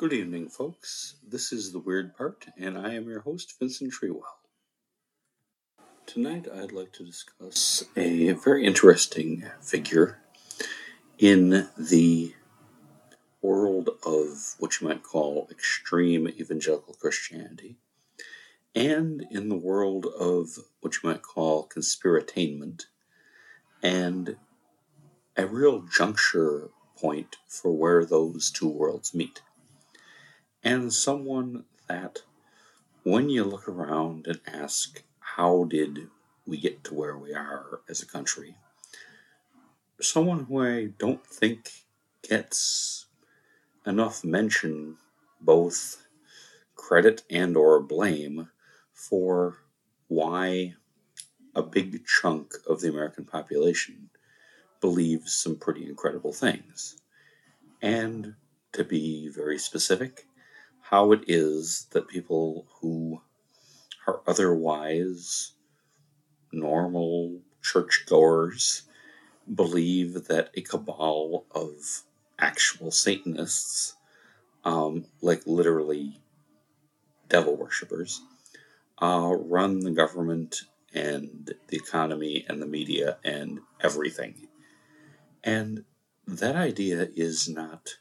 Good evening, folks. This is The Weird Part, and I am your host, Vincent Treewell. Tonight, I'd like to discuss a very interesting figure in the world of what you might call extreme evangelical Christianity, and in the world of what you might call conspiratainment, and a real juncture point for where those two worlds meet. And someone that, when you look around and ask, how did we get to where we are as a country? Someone who I don't think gets enough mention, both credit and or blame, for why a big chunk of the American population believes some pretty incredible things. And to be very specific, how it is that people who are otherwise normal churchgoers believe that a cabal of actual Satanists, like literally devil worshippers, run the government and the economy and the media and everything. And that idea is not,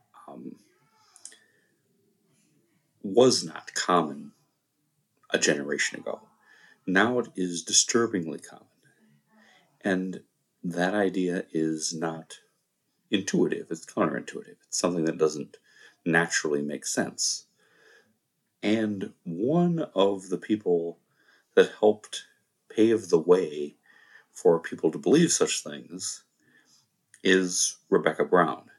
was not common a generation ago. Now it is disturbingly common. And that idea is not intuitive, it's counterintuitive. It's something that doesn't naturally make sense. And one of the people that helped pave the way for people to believe such things is Rebecca Brown.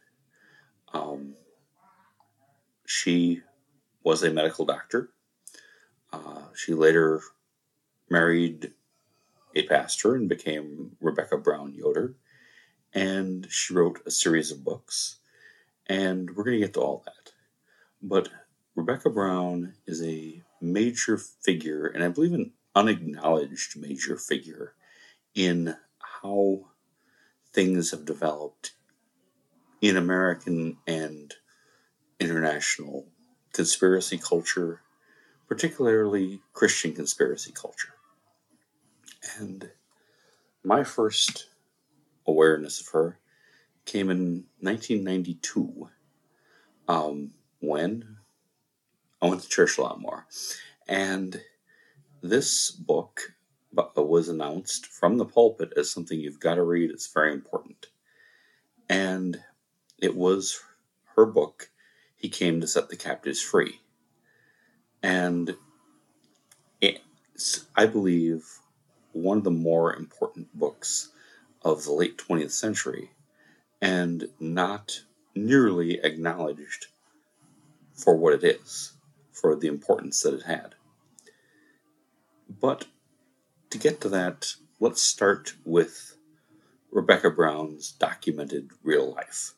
She was a medical doctor. She later married a pastor and became Rebecca Brown Yoder. And she wrote a series of books. And we're going to get to all that. But Rebecca Brown is a major figure, and I believe an unacknowledged major figure, in how things have developed in American and international conspiracy culture, particularly Christian conspiracy culture. And my first awareness of her came in 1992, when I went to church a lot more. And this book was announced from the pulpit as something you've got to read. It's very important. And it was her book, He Came to Set the Captives Free. And it's, I believe, one of the more important books of the late 20th century, and not nearly acknowledged for what it is, for the importance that it had. But to get to that, let's start with Rebecca Brown's documented real life.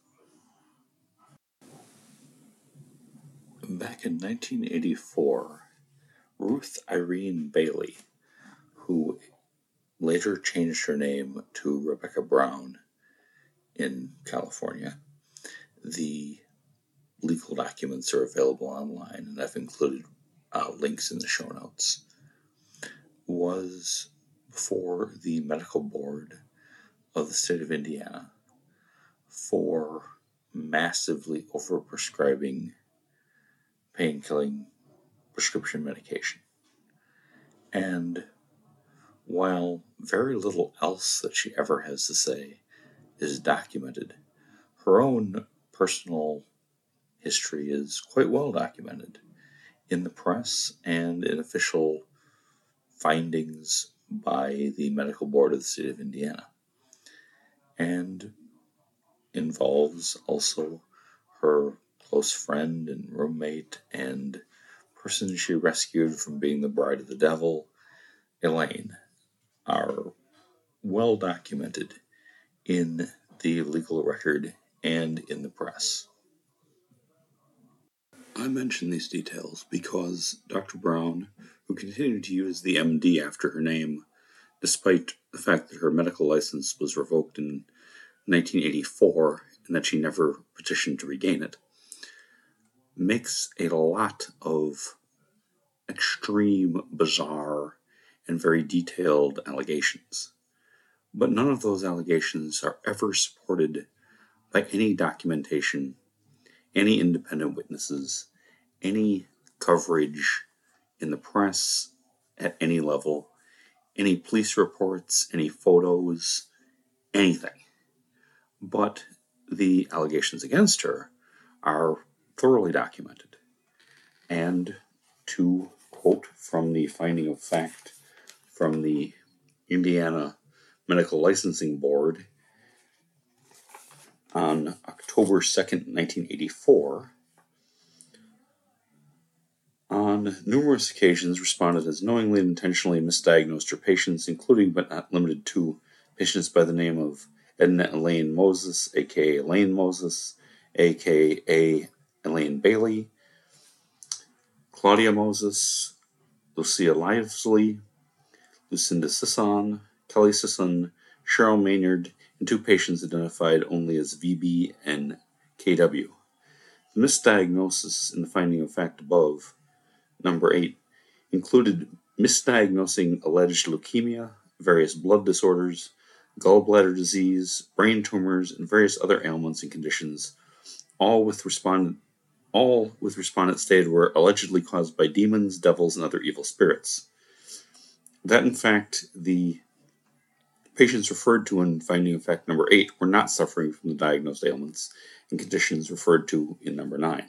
Back in 1984, Ruth Irene Bailey, who later changed her name to Rebecca Brown in California, the legal documents are available online, and I've included links in the show notes, was before the medical board of the state of Indiana for massively overprescribing pain-killing prescription medication. And while very little else that she ever has to say is documented, her own personal history is quite well documented in the press and in official findings by the medical board of the state of Indiana, and involves also her close friend and roommate and person she rescued from being the bride of the devil, Elaine, are well documented in the legal record and in the press. I mention these details because Dr. Brown, who continued to use the MD after her name, despite the fact that her medical license was revoked in 1984 and that she never petitioned to regain it, makes a lot of extreme, bizarre, and very detailed allegations. But none of those allegations are ever supported by any documentation, any independent witnesses, any coverage in the press at any level, any police reports, any photos, anything. But the allegations against her are thoroughly documented. And to quote from the finding of fact from the Indiana Medical Licensing Board on October 2nd, 1984, on numerous occasions, respondent has knowingly and intentionally misdiagnosed her patients, including but not limited to patients by the name of Edna Elaine Moses, aka Elaine Moses, aka Elaine Bailey, Claudia Moses, Lucia Livesley, Lucinda Sisson, Kelly Sisson, Cheryl Maynard, and 2 patients identified only as VB and KW. The misdiagnosis in the finding of fact above, number 8, included misdiagnosing alleged leukemia, various blood disorders, gallbladder disease, brain tumors, and various other ailments and conditions, all with respondent stated were allegedly caused by demons, devils, and other evil spirits. That, in fact, the patients referred to in finding of fact number 8 were not suffering from the diagnosed ailments and conditions referred to in number 9.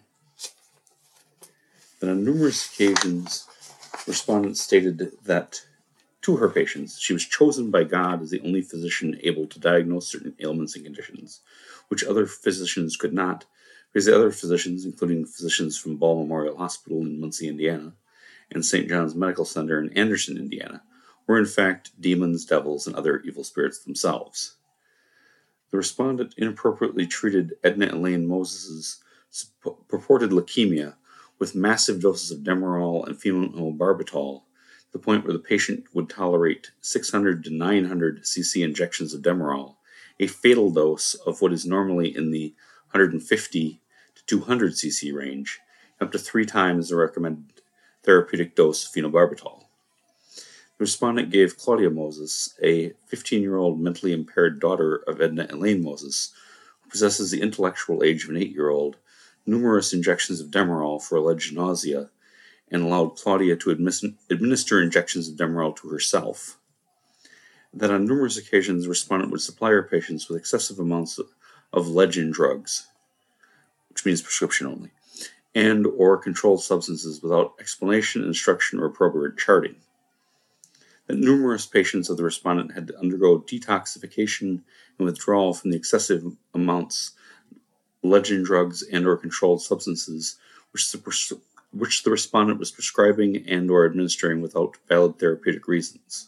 Then on numerous occasions, respondents stated that to her patients, she was chosen by God as the only physician able to diagnose certain ailments and conditions, which other physicians could not, because the other physicians, including physicians from Ball Memorial Hospital in Muncie, Indiana, and St. John's Medical Center in Anderson, Indiana, were in fact demons, devils, and other evil spirits themselves. The respondent inappropriately treated Edna Elaine Moses' purported leukemia with massive doses of Demerol and phenobarbital, to the point where the patient would tolerate 600 to 900 cc injections of Demerol, a fatal dose of what is normally in the 150 to 200 cc range, up to 3 times the recommended therapeutic dose of phenobarbital. The respondent gave Claudia Moses, a 15-year-old mentally impaired daughter of Edna Elaine Moses, who possesses the intellectual age of an 8-year-old, numerous injections of Demerol for alleged nausea, and allowed Claudia to administer injections of Demerol to herself. That on numerous occasions the respondent would supply her patients with excessive amounts of legend drugs, which means prescription only, and or controlled substances without explanation, instruction, or appropriate charting. That numerous patients of the respondent had to undergo detoxification and withdrawal from the excessive amounts of legend drugs and or controlled substances which the respondent was prescribing and or administering without valid therapeutic reasons.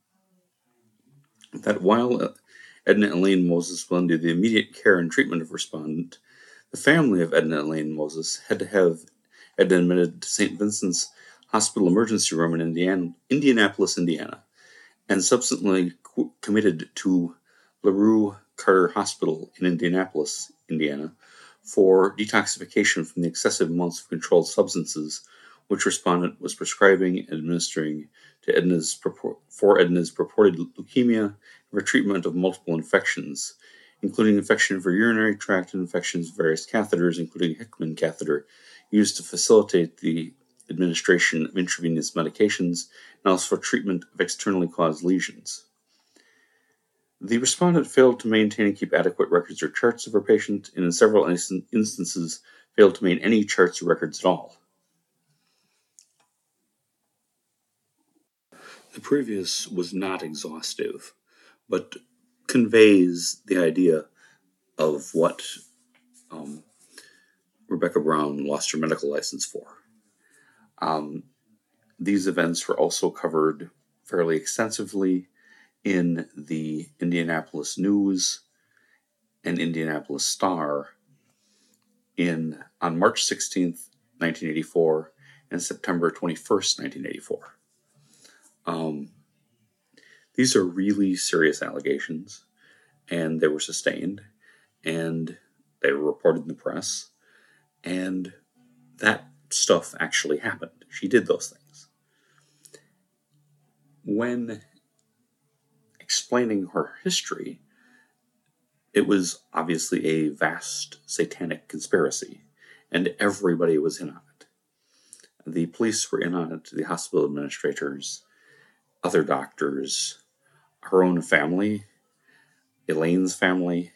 That while Edna Elaine Moses was under the immediate care and treatment of respondent, the family of Edna Elaine Moses had to have Edna admitted to St. Vincent's Hospital Emergency Room in Indianapolis, Indiana, and subsequently committed to LaRue Carter Hospital in Indianapolis, Indiana, for detoxification from the excessive amounts of controlled substances which respondent was prescribing and administering to Edna's purported leukemia and for treatment of multiple infections, including infection of her urinary tract and infections of various catheters, including Hickman catheter, used to facilitate the administration of intravenous medications and also for treatment of externally caused lesions. The respondent failed to maintain and keep adequate records or charts of her patient, and in several instances failed to maintain any charts or records at all. The previous was not exhaustive, but conveys the idea of what Rebecca Brown lost her medical license for. These events were also covered fairly extensively in the Indianapolis News and Indianapolis Star on March 16th, 1984 and September 21st, 1984. These are really serious allegations, and they were sustained, and they were reported in the press, and that stuff actually happened. She did those things. When explaining her history, it was obviously a vast satanic conspiracy, and everybody was in on it. The police were in on it, the hospital administrators, other doctors, her own family, Elaine's family,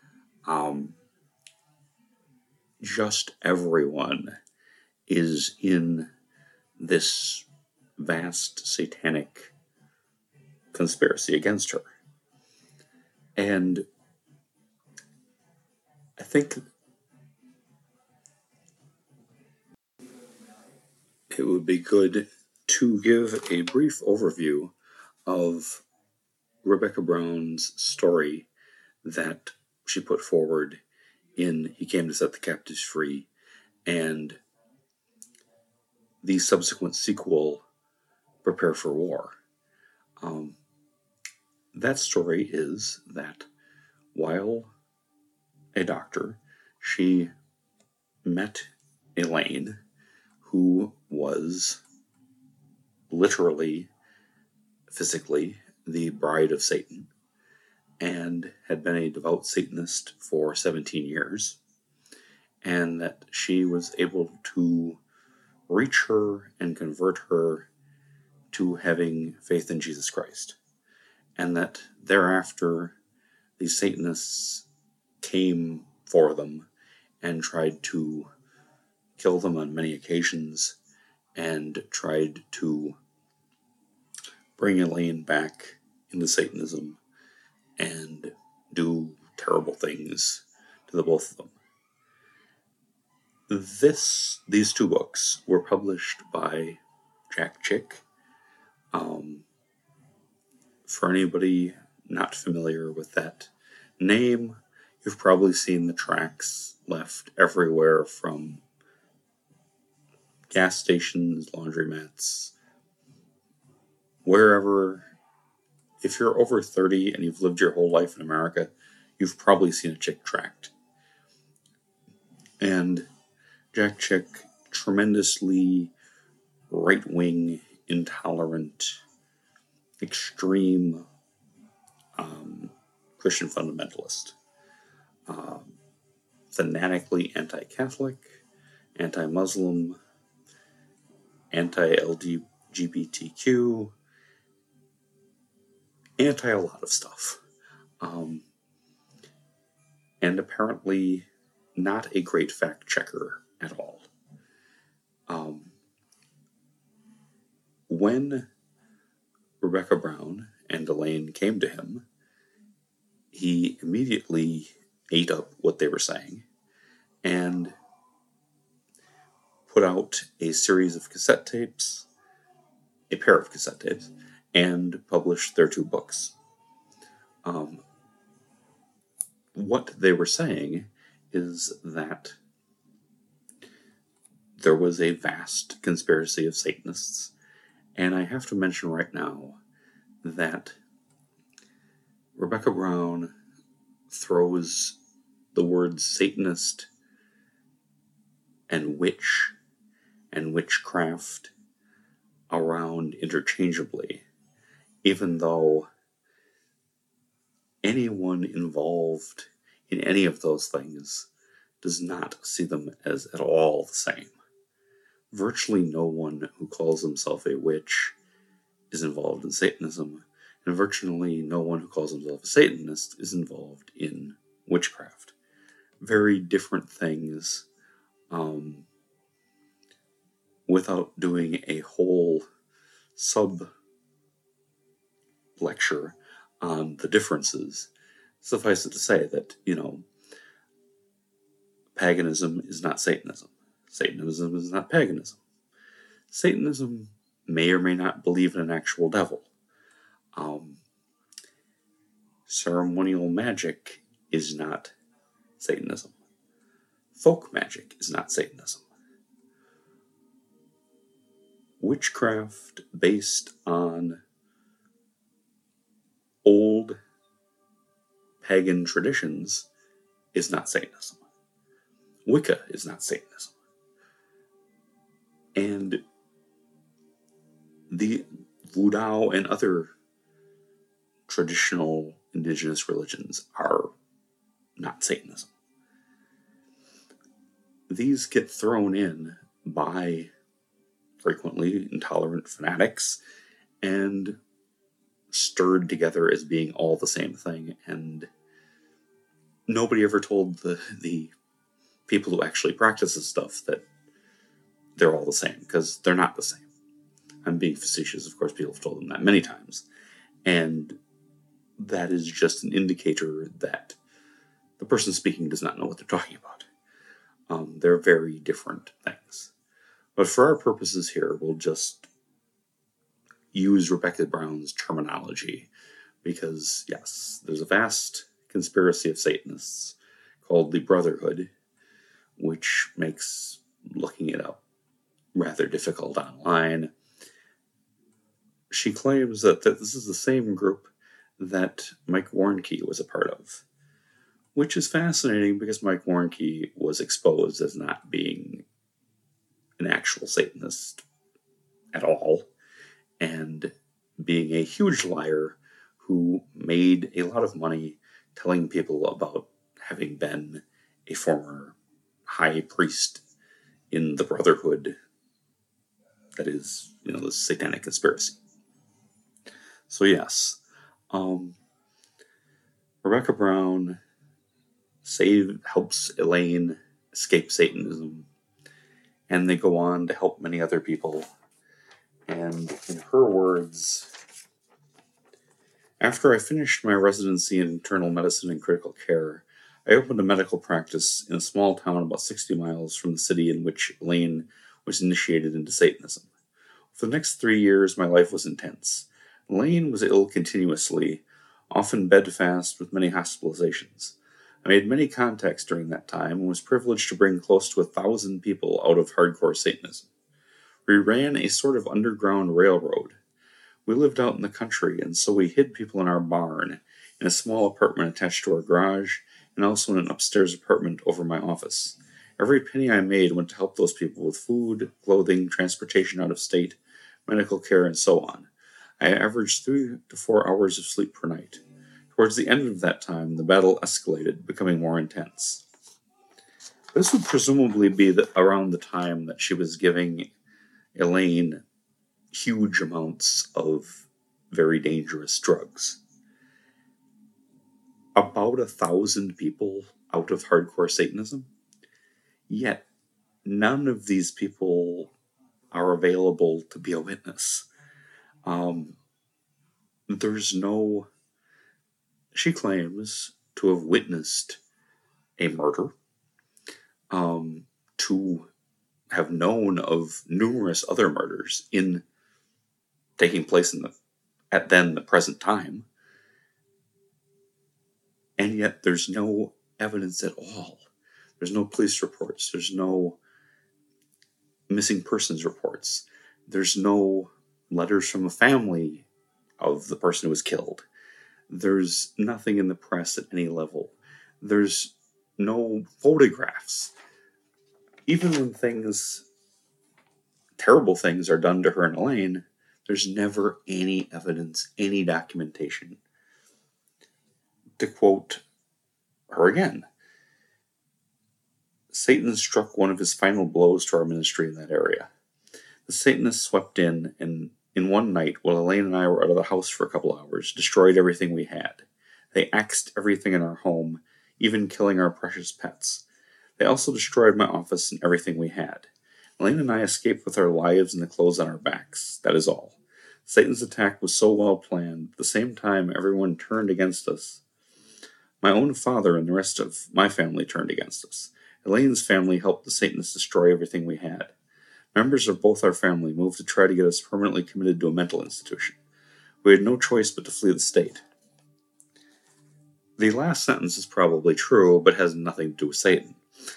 just everyone is in this vast satanic conspiracy against her. And I think it would be good to give a brief overview of Rebecca Brown's story that she put forward in He Came to Set the Captives Free, and the subsequent sequel, Prepare for War. That story is that while a doctor, she met Elaine, who was literally, physically, the bride of Satan, and had been a devout Satanist for 17 years, and that she was able to reach her and convert her to having faith in Jesus Christ. And that thereafter, the Satanists came for them and tried to kill them on many occasions, and tried to bring Elaine back into Satanism and do terrible things to the both of them. These two books were published by Jack Chick. For anybody not familiar with that name, you've probably seen the tracks left everywhere, from gas stations, laundromats, wherever. If you're over 30 and you've lived your whole life in America, you've probably seen a Chick tract. And Jack Chick, tremendously right-wing, intolerant, extreme Christian fundamentalist, fanatically anti-Catholic, anti-Muslim, anti-LGBTQ, anti a lot of stuff, and apparently not a great fact checker at all. When Rebecca Brown and Elaine came to him, he immediately ate up what they were saying and put out a series of cassette tapes, a pair of cassette tapes, and published their two books. What they were saying is that there was a vast conspiracy of Satanists, and I have to mention right now that Rebecca Brown throws the words Satanist and witch and witchcraft around interchangeably, even though anyone involved in any of those things does not see them as at all the same. Virtually no one who calls himself a witch is involved in Satanism, and virtually no one who calls himself a Satanist is involved in witchcraft. Very different things. Without doing a whole sub-lecture on the differences, suffice it to say that, paganism is not Satanism. Satanism is not paganism. Satanism may or may not believe in an actual devil. Ceremonial magic is not Satanism. Folk magic is not Satanism. Witchcraft based on old pagan traditions is not Satanism. Wicca is not Satanism. And the Wu Dao and other traditional indigenous religions are not Satanism. These get thrown in by frequently intolerant fanatics and stirred together as being all the same thing, and nobody ever told the people who actually practice this stuff that they're all the same, because they're not the same. I'm being facetious, of course. People have told them that many times, and that is just an indicator that the person speaking does not know what they're talking about. They're very different things. But for our purposes here, we'll just use Rebecca Brown's terminology, because, yes, there's a vast conspiracy of Satanists called the Brotherhood, which makes looking it up rather difficult online. She claims that this is the same group that Mike Warnke was a part of, which is fascinating because Mike Warnke was exposed as not being an actual Satanist at all, and being a huge liar who made a lot of money telling people about having been a former high priest in the Brotherhood that is, the satanic conspiracy. So yes, Rebecca Brown helps Elaine escape Satanism, and they go on to help many other people. And in her words, after I finished my residency in internal medicine and critical care, I opened a medical practice in a small town about 60 miles from the city in which Elaine was initiated into Satanism. For the next 3 years, my life was intense. Elaine was ill continuously, often bedfast with many hospitalizations. I made many contacts during that time and was privileged to bring close to 1,000 people out of hardcore Satanism. We ran a sort of underground railroad. We lived out in the country, and so we hid people in our barn, in a small apartment attached to our garage, and also in an upstairs apartment over my office. Every penny I made went to help those people with food, clothing, transportation out of state, medical care, and so on. I averaged 3 to 4 hours of sleep per night. Towards the end of that time, the battle escalated, becoming more intense. This would presumably be around the time that she was giving Elaine huge amounts of very dangerous drugs. About 1,000 people out of hardcore Satanism, yet none of these people are available to be a witness. She claims to have witnessed a murder, to have known of numerous other murders taking place at the present time, and yet there's no evidence at all. There's no police reports. There's no missing persons reports. There's no letters from a family of the person who was killed. There's nothing in the press at any level. There's no photographs. Even when terrible things are done to her and Elaine, there's never any evidence, any documentation. To quote her again, Satan struck one of his final blows to our ministry in that area. The Satanists swept in, and in one night, while Elaine and I were out of the house for a couple hours, destroyed everything we had. They axed everything in our home, even killing our precious pets. They also destroyed my office and everything we had. Elaine and I escaped with our lives and the clothes on our backs. That is all. Satan's attack was so well planned. At the same time, everyone turned against us. My own father and the rest of my family turned against us. Elaine's family helped the Satanists destroy everything we had. Members of both our family moved to try to get us permanently committed to a mental institution. We had no choice but to flee the state. The last sentence is probably true, but has nothing to do with Satan.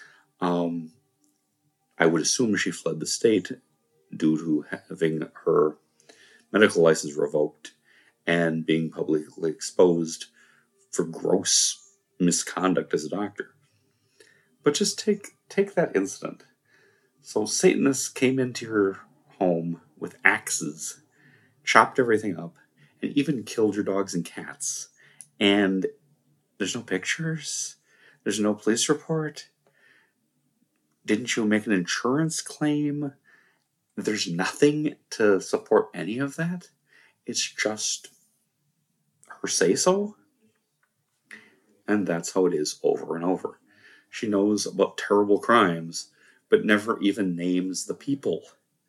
I would assume she fled the state due to having her medical license revoked and being publicly exposed for gross misconduct as a doctor. But just take that incident. So Satanists came into your home with axes, chopped everything up, and even killed your dogs and cats. And there's no pictures? There's no police report? Didn't you make an insurance claim? There's nothing to support any of that? It's just her say-so? And that's how it is over and over. She knows about terrible crimes, but never even names the people.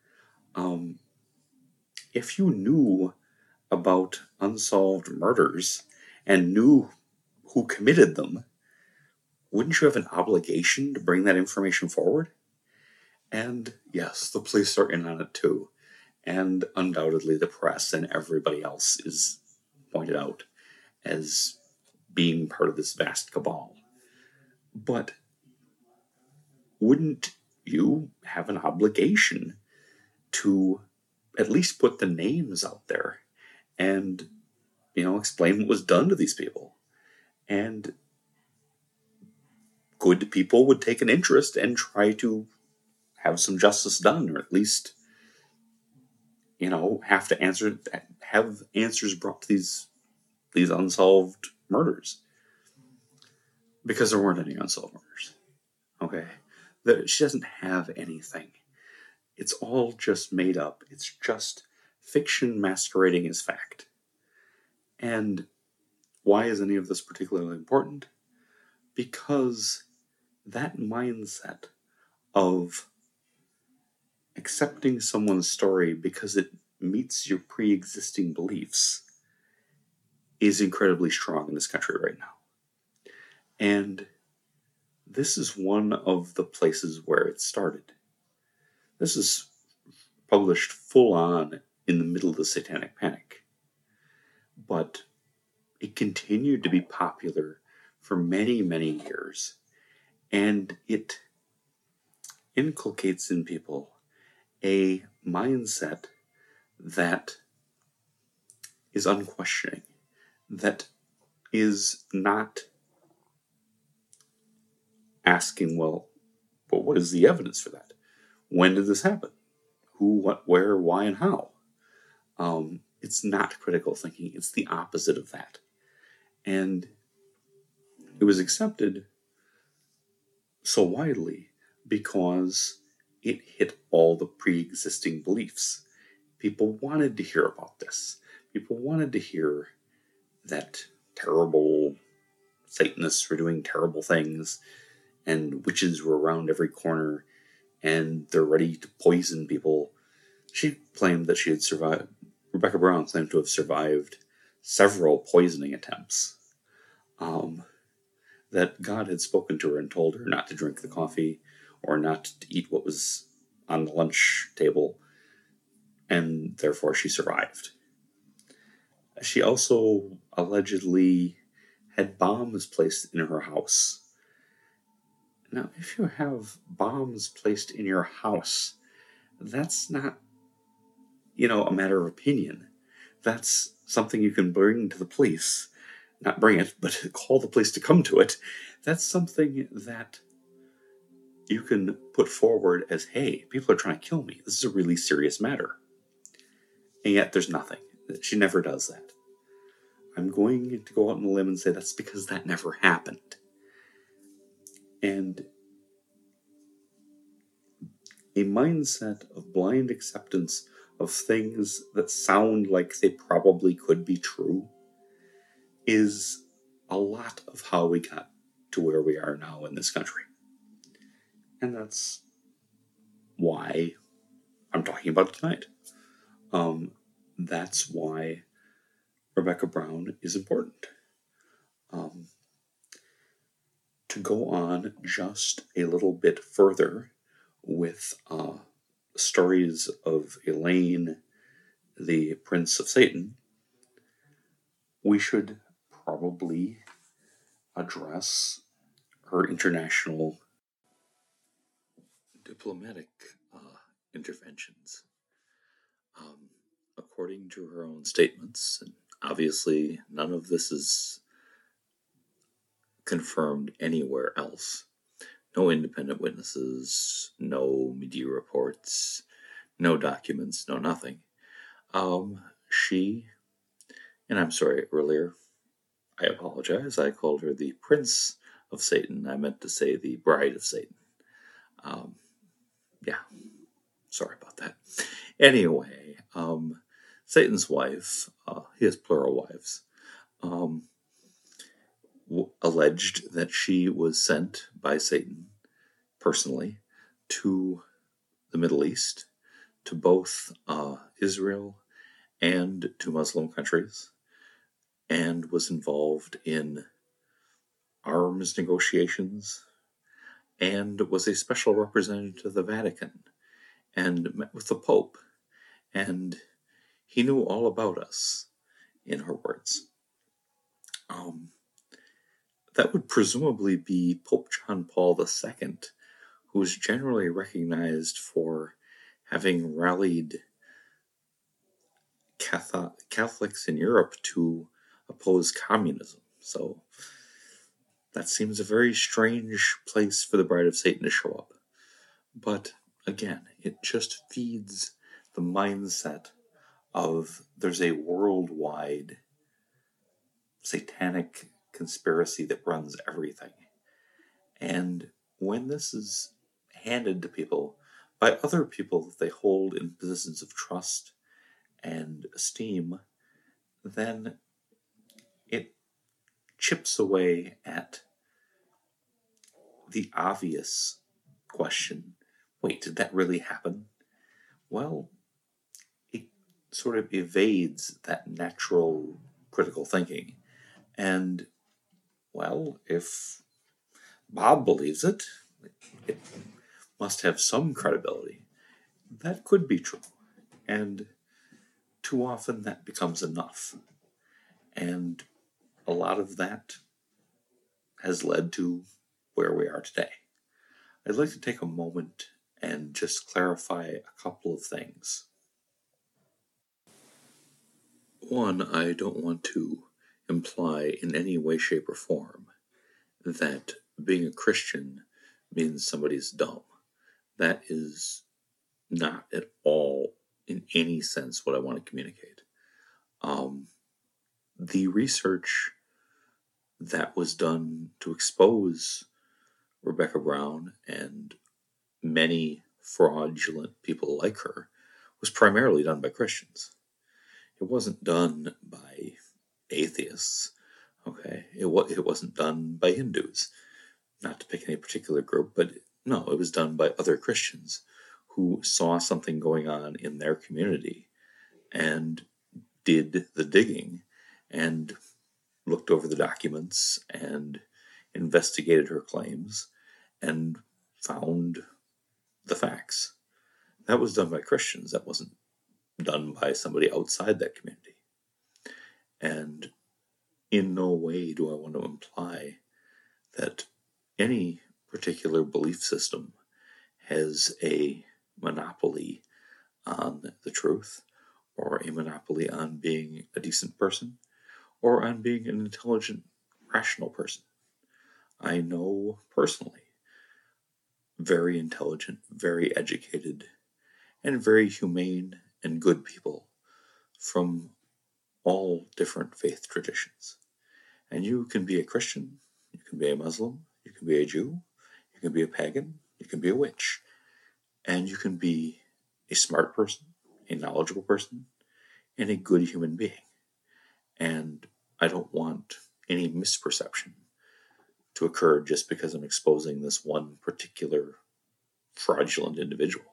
If you knew about unsolved murders and knew who committed them, wouldn't you have an obligation to bring that information forward? And yes, the police are in on it too. And undoubtedly the press and everybody else is pointed out as being part of this vast cabal. But wouldn't you have an obligation to at least put the names out there and, explain what was done to these people? And good people would take an interest and try to have some justice done, or at least, have answers brought to these unsolved murders. Because there weren't any unsolved murders. Okay? She doesn't have anything. It's all just made up. It's just fiction masquerading as fact. And why is any of this particularly important? Because that mindset of accepting someone's story because it meets your pre-existing beliefs is incredibly strong in this country right now. And this is one of the places where it started. This is published full on in the middle of the Satanic Panic. But it continued to be popular for many, many years. And it inculcates in people a mindset that is unquestioning, that is not asking, well, but what is the evidence for that? When did this happen? Who, what, where, why, and how? It's not critical thinking. It's the opposite of that. And it was accepted so widely because it hit all the pre-existing beliefs. People wanted to hear about this. People wanted to hear that terrible Satanists were doing terrible things and witches were around every corner and they're ready to poison people. She claimed that she had survived. Rebecca Brown claimed to have survived several poisoning attempts. That God had spoken to her and told her not to drink the coffee or not to eat what was on the lunch table, and therefore she survived. She also allegedly had bombs placed in her house. Now, if you have bombs placed in your house, that's not, a matter of opinion. That's something you can bring to the police. Not bring it, but call the police to come to it. That's something that you can put forward as, hey, people are trying to kill me. This is a really serious matter. And yet there's nothing. She never does that. I'm going to go out on a limb and say that's because that never happened. And a mindset of blind acceptance of things that sound like they probably could be true is a lot of how we got to where we are now in this country. And that's why I'm talking about it tonight. That's why Rebecca Brown is important. To go on just a little bit further with stories of Elaine, the Prince of Satan, we should probably address her international diplomatic interventions. According to her own statements, and obviously none of this is confirmed anywhere else, No independent witnesses, no media reports, no documents, no nothing. She, and I'm sorry, earlier, I apologize, I called her the Prince of Satan. I meant to say the Bride of Satan. Yeah, sorry about that. Anyway, Satan's wife, he has plural wives, alleged that she was sent by Satan personally to the Middle East, to both Israel and to Muslim countries, and was involved in arms negotiations, and was a special representative to the Vatican, and met with the Pope, and he knew all about us, in her words. That would presumably be Pope John Paul II, who is generally recognized for having rallied Catholics in Europe to oppose communism. So that seems a very strange place for the Bride of Satan to show up. But again, it just feeds the mindset of there's a worldwide satanic conspiracy that runs everything. And when this is handed to people by other people that they hold in positions of trust and esteem, then it chips away at the obvious question, wait, did that really happen? Well, it sort of evades that natural critical thinking. And, well, if Bob believes it, it must have some credibility. That could be true. And too often that becomes enough. And a lot of that has led to where we are today. I'd like to take a moment and just clarify a couple of things. One, I don't want to imply in any way, shape, or form that being a Christian means somebody's dumb. That is not at all, in any sense, what I want to communicate. The research that was done to expose Rebecca Brown and many fraudulent people like her was primarily done by Christians. It wasn't done by atheists, okay? It wasn't done by Hindus, not to pick any particular group, but no, it was done by other Christians who saw something going on in their community and did the digging and looked over the documents and investigated her claims and found the facts. That was done by Christians. That wasn't done by somebody outside that community. And in no way do I want to imply that any particular belief system has a monopoly on the truth, or a monopoly on being a decent person, or on being an intelligent, rational person. I know personally very intelligent, very educated, and very humane and good people from all different faith traditions. And you can be a Christian, you can be a Muslim, you can be a Jew, you can be a pagan, you can be a witch, and you can be a smart person, a knowledgeable person, and a good human being. And I don't want any misperception to occur just because I'm exposing this one particular fraudulent individual.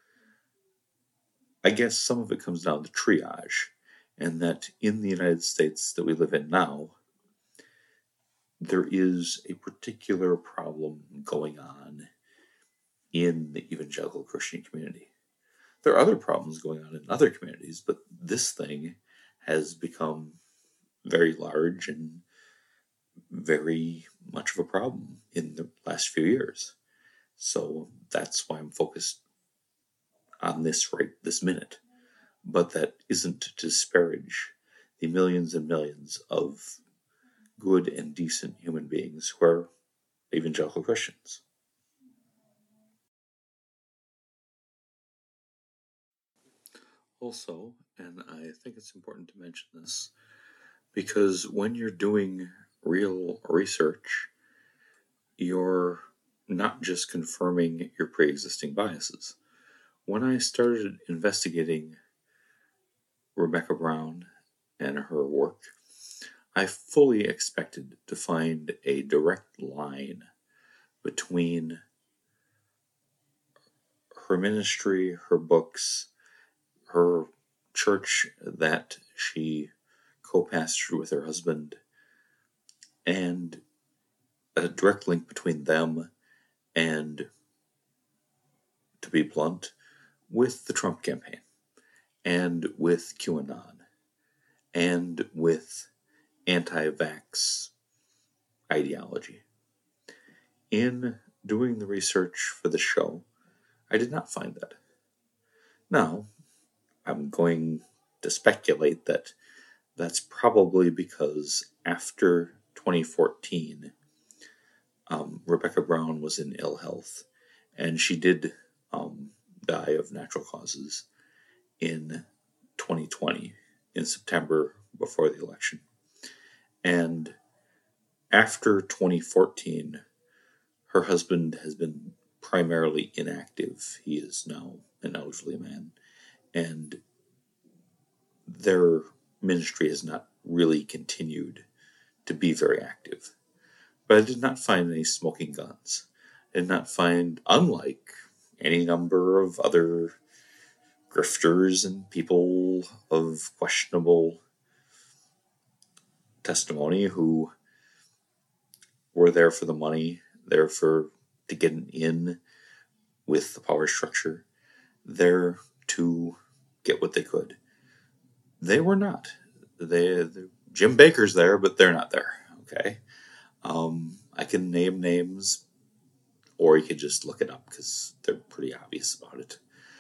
I guess some of it comes down to triage, and that in the United States that we live in now, there is a particular problem going on in the evangelical Christian community. There are other problems going on in other communities, but this thing has become very large and very much of a problem in the last few years. So that's why I'm focused on this right this minute. But that isn't to disparage the millions and millions of good and decent human beings who are evangelical Christians. Also, and I think it's important to mention this, because when you're doing real research, you're not just confirming your pre-existing biases. When I started investigating Rebecca Brown and her work, I fully expected to find a direct line between her ministry, her books, her church that she co-pastored with her husband, and a direct link between them and, to be blunt, with the Trump campaign, and with QAnon, and with anti-vax ideology. In doing the research for the show, I did not find that. Now, I'm going to speculate that that's probably because after 2014, Rebecca Brown was in ill health, and she did die of natural causes in 2020, in September, before the election. And after 2014, her husband has been primarily inactive. He is now an elderly man, and their ministry has not really continued to be very active. But I did not find any smoking guns. I did not find, unlike any number of other grifters and people of questionable testimony who were there for the money, there to get an in with the power structure, there to get what they could. They were not. Jim Bakker's there, but they're not there. Okay, I can name names, or you could just look it up because they're pretty obvious about it.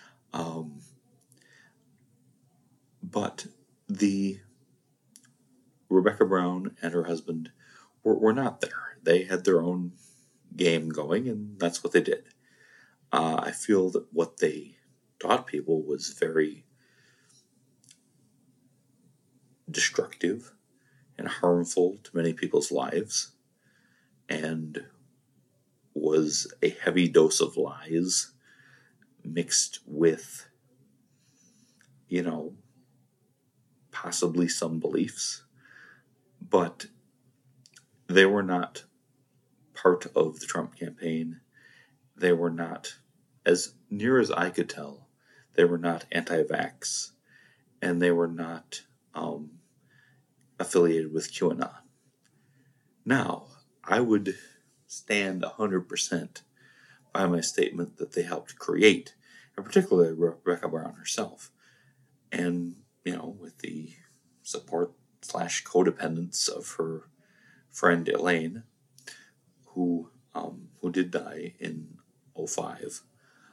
But the Rebecca Brown and her husband were not there. They had their own game going, and that's what they did. I feel that what they taught people was very destructive and harmful to many people's lives, and was a heavy dose of lies mixed with, possibly some beliefs. But they were not part of the Trump campaign. They were not, as near as I could tell, they were not anti-vax, and they were not affiliated with QAnon. Now, I would stand 100% by my statement that they helped create, and particularly Rebecca Brown herself, and, with the support / codependence of her friend Elaine, who did die in 2005,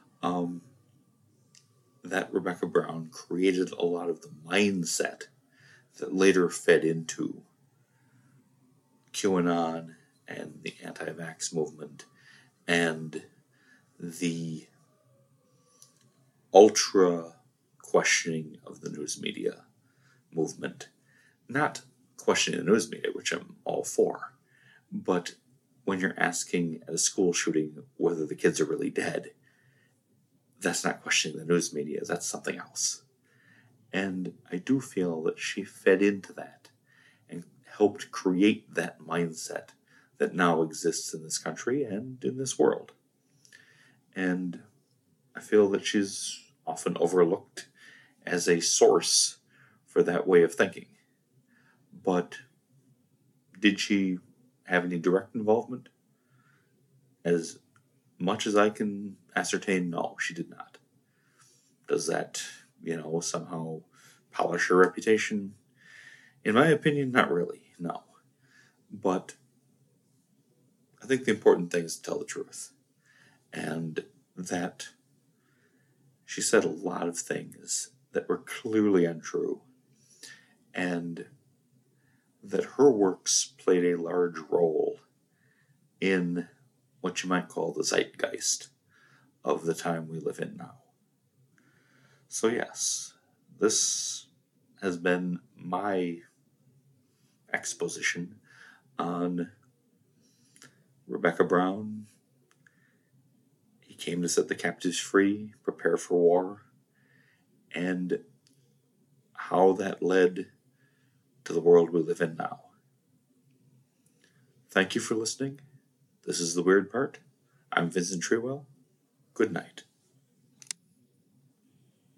that Rebecca Brown created a lot of the mindset that later fed into QAnon and the anti-vax movement and the ultra questioning of the news media movement. Not questioning the news media, which I'm all for, but when you're asking at a school shooting whether the kids are really dead, that's not questioning the news media, that's something else. And I do feel that she fed into that and helped create that mindset that now exists in this country and in this world. And I feel that she's often overlooked as a source for that way of thinking. But did she have any direct involvement? As much as I can ascertain, no, she did not. Does that, somehow polish her reputation? In my opinion, not really, no. But I think the important thing is to tell the truth. And that she said a lot of things that were clearly untrue. And that her works played a large role in what you might call the zeitgeist of the time we live in now. So yes, this has been my exposition on Rebecca Brown. He came to set the captives free, prepare for war, and how that led to the world we live in now. Thank you for listening. This is The Weird Part. I'm Vincent Trewell. Good night.